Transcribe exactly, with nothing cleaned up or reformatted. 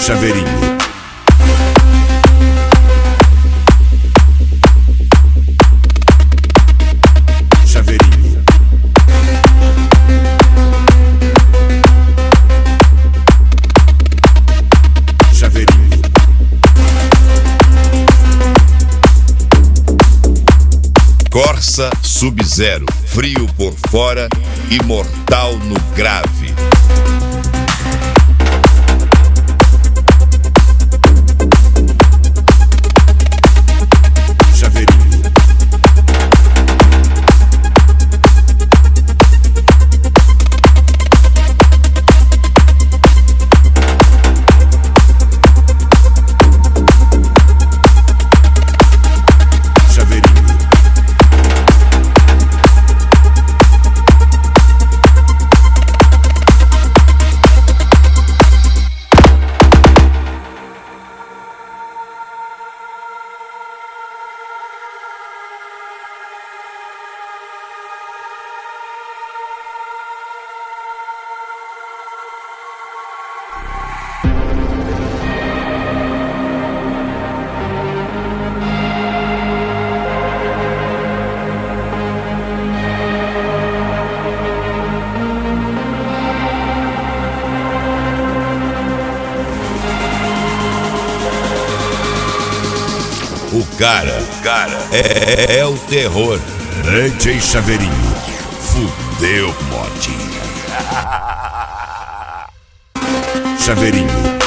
Chaveirinho. Chaveirinho. Chaveirinho. Corsa Sub-Zero, frio por fora e mortal no grave. Chaveirinho. Chaveirinho. O cara, o cara é, é o terror. D J Chaveirinho. Fudeu, modinha. Chaveirinho.